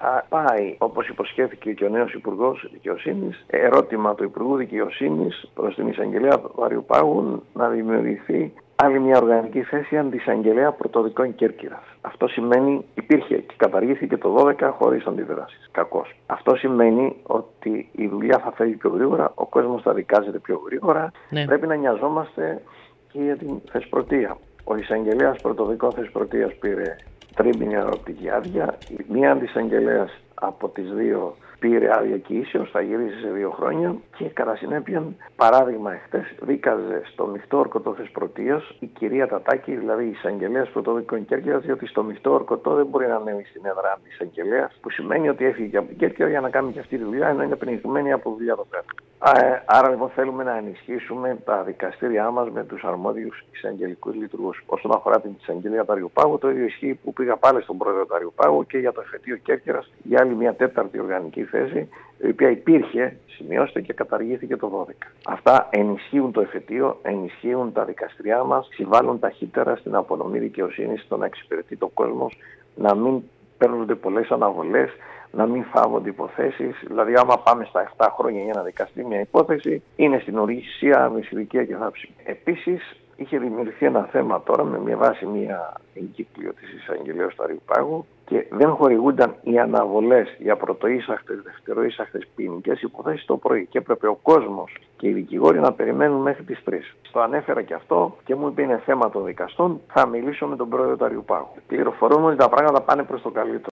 θα πάει, όπως υποσχέθηκε και ο νέος Υπουργός Δικαιοσύνης, ερώτημα του Υπουργού Δικαιοσύνης προς την εισαγγελέα του Αριουπάγου να δημιουργηθεί άλλη μια οργανική θέση αντισαγγελέα πρωτοδικών Κέρκυρας. Αυτό σημαίνει, υπήρχε και καταργήθηκε το 12 χωρίς αντιδράσεις. Κακώς. Αυτό σημαίνει ότι η δουλειά θα φεύγει πιο γρήγορα, ο κόσμος θα δικάζεται πιο γρήγορα. Ναι. Πρέπει να νοιαζόμαστε και για την θεσπρωτεία. Ο εισαγγελέας πρωτοδικών θεσπρωτείας πήρε τρίμηνη αγροπτική άδεια. Μία αντισαγγελέας από τις δύο πήρε άδεια κοιήσεως, θα γυρίσει σε 2 χρόνια και κατά συνέπεια, παράδειγμα εχθές, δίκαζε στο μειχτό ορκωτό θεσπρωτείας η κυρία Τατάκη, δηλαδή η εισαγγελέας πρωτοδικών Κέρκυρας, διότι στο μειχτό ορκωτό δεν μπορεί να ανέβει στην έδρα αντισαγγελέας, που σημαίνει ότι έφυγε από την Κέρκυρα για να κάνει και αυτή τη δουλειά, ενώ είναι πνιγμένη από δουλειά εδώ πέρα. Άρα λοιπόν θέλουμε να ενισχύσουμε τα δικαστήριά μας με τους αρμόδιους εισαγγελικούς λειτουργούς. Όσον αφορά την εισαγγελία του Αριουπάγου, το ίδιο ισχύει που πήγα πάλι στον πρόεδρο του Αριουπάγου και για το εφετείο Κέρκυρας για άλλη μια 4η οργανική θέση, η οποία υπήρχε, σημειώστε, και καταργήθηκε το 12. Αυτά ενισχύουν το εφετείο, ενισχύουν τα δικαστηριά μας, συμβάλλουν ταχύτερα στην απονομή δικαιοσύνης, στο να εξυπηρετεί το κόσμο, να μην παίρνονται πολλές αναβολές, να μην φάβονται υποθέσεις. Δηλαδή, άμα πάμε στα 7 χρόνια για να δικαστεί μια υπόθεση, είναι στην ουσία μεσηλικία και θάψιμη. Επίσης, είχε δημιουργηθεί ένα θέμα τώρα με μια βάση μια εγκύκλιο της εισαγγελέας του Αριουπάγου και δεν χορηγούνταν οι αναβολές για πρωτοείσαχτες, δευτεροείσαχτες ποινικές υποθέσεις το πρωί και έπρεπε ο κόσμος και οι δικηγόροι να περιμένουν μέχρι τις 3. Το ανέφερα και αυτό και μου είπε είναι θέμα των δικαστών, θα μιλήσω με τον πρόεδρο του Αριουπάγου. Πληροφορούμε ότι τα πράγματα πάνε προς το καλύτερο.